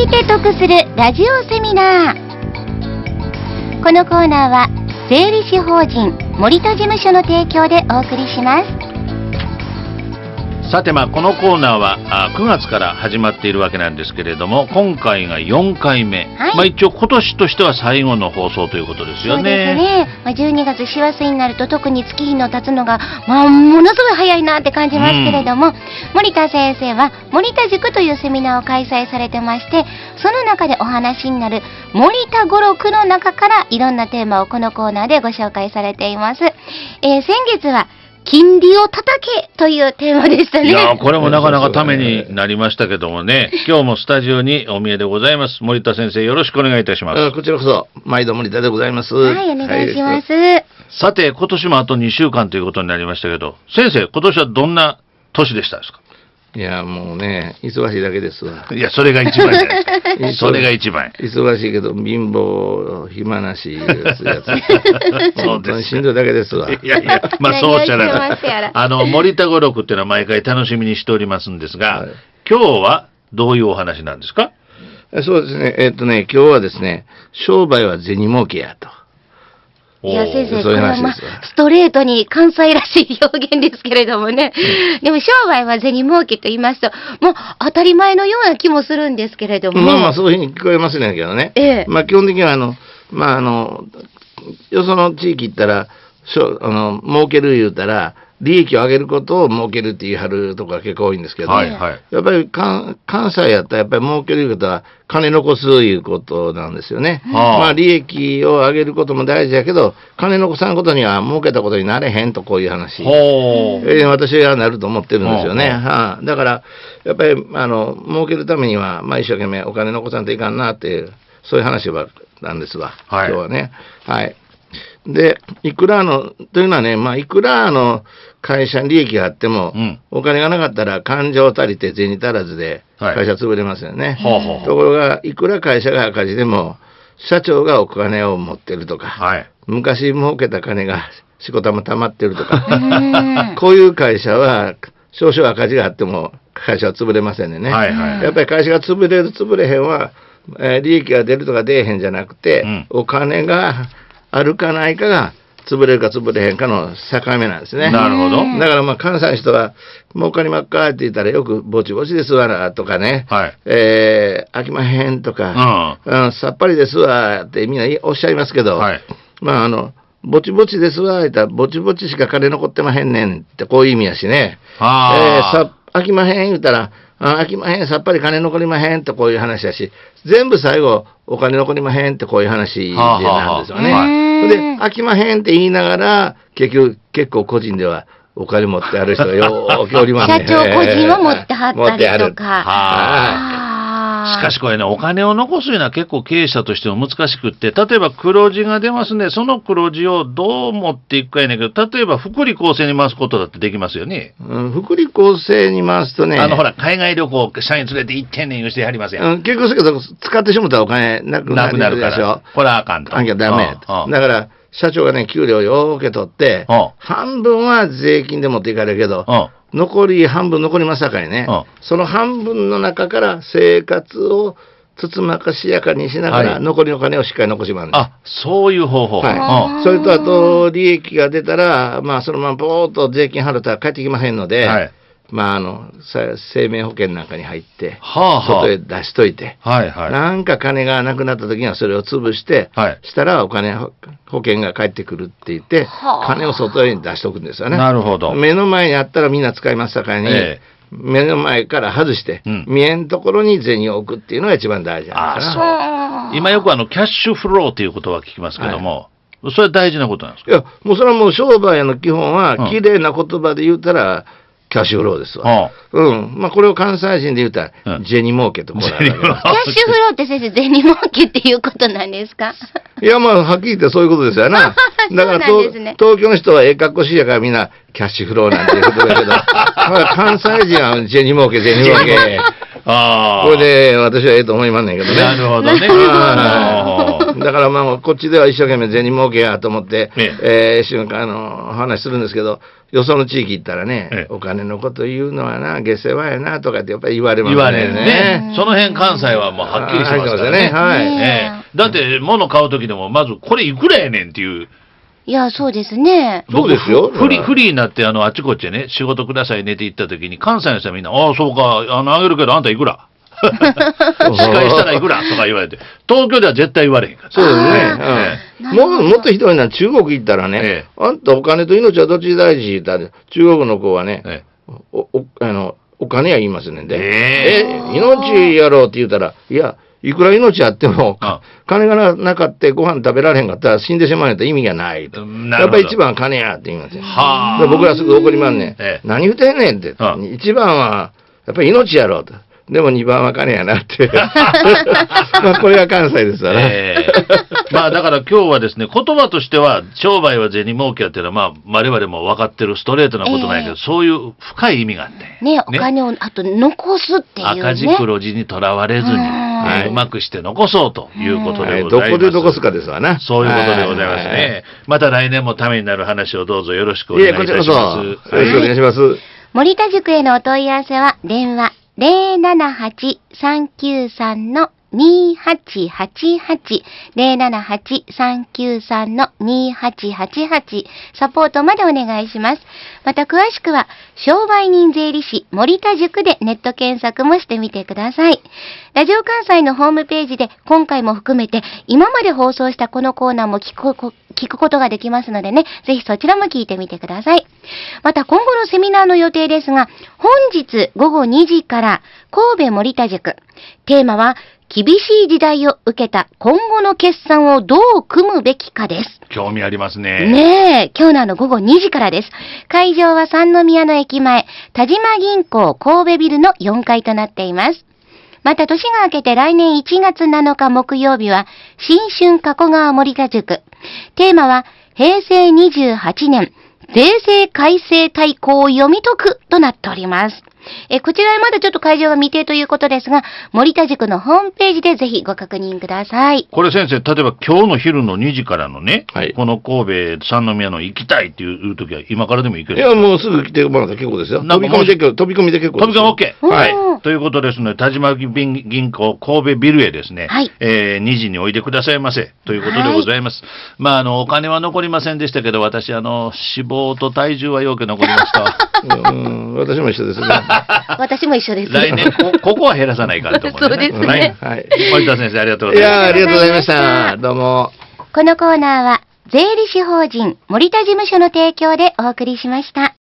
いて得するラジオセミナー。このコーナーは税理士法人森田事務所の提供でお送りします。 さてこのコーナーは9月から始まっているわけなんですけれども、今回が4回目、はい、一応今年としては最後の放送ということですよね。そうですね、12月師走になると特に月日の経つのが、ものすごい早いなって感じますけれども、森田先生は森田塾というセミナーを開催されてまして、その中でお話になる森田語録の中からいろんなテーマをこのコーナーでご紹介されています。先月は金利を叩けというテーマでしたね。 いやこれもなかなかためになりましたけどもね。今日もスタジオにお見えでございます。森田先生、よろしくお願いいたします。 こちらこそ毎度森田でございます。 はい、お願いします。 さて今年もあと2週間ということになりましたけど、先生今年はどんな年でしたですか？ いやもうね、忙しいだけですわ。 いやそれが一番じゃないですか。それが一番忙しいけど貧乏暇なしですやつ本当にしんどいだけですわ。 いやそうおっしゃらない。森田語録っていうのは毎回楽しみにしておりますんですが、はい、今日はどういうお話なんですか？ そうですね、今日はですね、商売は銭儲けやと。 いや先生、これはストレートに関西らしい表現ですけれどもね、でも商売は銭儲けと言いますともう当たり前のような気もするんですけれども、 そういうふうに聞こえますねけどね、基本的にはよその地域行ったら儲ける言うたら利益を上げることを儲けるって言い張るところが結構多いんですけど、やっぱり関西やったらやっぱり儲けることは金残すいうことなんですよね。利益を上げることも大事だけど金残さんことには儲けたことになれへんと、こういう話、私はなると思ってるんですよね。だからやっぱり儲けるためには一生懸命お金残さんといかんなっていう、そういう話なんですわ、今日はね。で、いくらというのはね、いくら会社に利益があっても、お金がなかったら勘定足りて銭足らずで会社潰れますよね。ところが、いくら会社が赤字でも、社長がお金を持ってるとか、昔儲けた金がしこたま溜まってるとか、こういう会社は、少々赤字があっても会社は潰れませんね。やっぱり会社が潰れる潰れへんは、利益が出るとか出えへんじゃなくて、お金があるかないかが潰れるか潰れへんかの境目なんですね。 なるほど。 だから関西の人は儲かりまっかって言ったらよくぼちぼちですわなとかね、飽きまへんとか、さっぱりですわってみんなおっしゃいますけど、ぼちぼちですわ言ったらぼちぼちしか金残ってまへんねんってこういう意味やしね。飽きまへん言ったら飽きまへん、さっぱり金残りまへんってこういう話だし、全部最後お金残りまへんってこういう話なんですよね。で飽きまへんって言いながら結構個人ではお金持ってある人がよーくおりますね。 社長個人は持ってはったりとか。 しかしこれね、お金を残すのは結構経営者としても難しくって、例えば黒字が出ますね、その黒字をどう持っていくかやねんけど、例えば福利厚生に回すことだってできますよね。 福利厚生に回すとね、 ほら海外旅行社員連れて行ってんねん言うしてやりますやん。 結構するけど使ってしまったらお金なくなるでしょ。 これはあかんと。 ダメ。だから社長がね、給料よーけ取って、半分は税金で持っていかれるけど、残り半分残りますさかいね、その半分の中から生活をつつまかしやかにしながら、残りのお金をしっかり残しまんね。 そういう方法。 それとあと利益が出たらそのままボーっと税金払ったら返ってきませんので、生命保険なんかに入って、外へ出しといて、なんか金がなくなった時にはそれを潰して、したらお金保険が返ってくるって言って、金を外へ出しとくんですよね。 なるほど。 目の前にあったらみんな使いますさかいに、目の前から外して、見えんところに銭を置くっていうのが一番大事なんですかな。今よくキャッシュフローという言葉を聞きますけども、それは大事なことなんですか？ いや、もうそれはもう商売の基本は、綺麗な言葉で言うたら、キャッシュフローですわ。これを関西人で言うたら、銭儲けとこうなんだけど。 キャッシュフローって先生、銭儲けっていうことなんですか？ いや、はっきり言ってそういうことですよな。だから東京の人は格好しいやからみんな、キャッシュフローなんていうことだけど、関西人は銭儲け。これで私はと思いまんねんけどね。 なるほどね。 だからまあ、こっちでは一生懸命銭儲けやと思って、話するんですけど、よその地域行ったらね、お金のこと言うのはな、下世話やなとかってやっぱり言われますね。 言われるね。その辺関西はもうはっきりしてますからね。はい。だって、物買うときでも、まず、これいくらやねんっていう。 いや、そうですね。 そうですよ。 フリーになって、あちこちでね、仕事くださいねって言ったときに、関西の人はみんな、ああ、そうか、あげるけど、あんたいくら司会したらいくらとか言われて、東京では絶対言われへんから。 そうですね。もっとひどいのは中国行ったらね、あんたお金と命はどっち大事って言ったら、中国の子はね、お金や言いますねんで。命やろうって言ったら、いや、いくら命あっても、金がなかってご飯食べられへんかったら死んでしまうんやったら意味がない。やっぱり一番は金やって言いますよ。僕らすぐ怒りまんねん。何言うてんねんって。一番は、やっぱり命やろうと。でも2番は金やなって。まあこれが関西ですわね。 まあだから今日はですね、言葉としては、商売は銭儲けやっていうのは、まあ我々も分かってるストレートなことなんやけど、そういう深い意味があって。 ね、お金をあと残すっていうね。 赤字黒字にとらわれずに、うまくして残そうということでございます。 どこで残すかですわな。 そういうことでございますね。また来年もためになる話をどうぞよろしくお願いいたします。 よろしくお願いします。 森田塾へのお問い合わせは、電話078-393-2888 078-393-2888サポートまでお願いします。また詳しくは商売人税理士森田塾でネット検索もしてみてください。ラジオ関西のホームページで今回も含めて今まで放送したこのコーナーも聞くことができますのでね、ぜひそちらも聞いてみてください。また今後のセミナーの予定ですが、本日午後2時から神戸森田塾、テーマは厳しい時代を受けた今後の決算をどう組むべきかです。 興味ありますね。 ねえ、今日の午後2時からです。会場は三宮の駅前、田島銀行神戸ビルの4階となっています。また年が明けて来年1月7日木曜日は、新春加古川森田塾。テーマは、平成28年、税制改正大綱を読み解くとなっております。こちらはまだちょっと会場が未定ということですが、森田塾のホームページでぜひご確認ください。 これ先生、例えば今日の昼の2時からのね、この神戸三宮の行きたいっていう時は今からでも行ける？ いや、もうすぐ来てもらったら結構ですよ。飛び込みで結構です。 飛び込み OK。はい。ということですので、田島銀行神戸ビルへですね、2時においでくださいませということでございます。まあ、お金は残りませんでしたけど、私、脂肪と体重はよく残りました。 私も一緒ですね。 私も一緒です。 来年ここは減らさないかと思う、 そうですね。 はい。森田先生、ありがとうございます。 いや、ありがとうございました。どうも。 このコーナーは、税理士法人森田事務所の提供でお送りしました。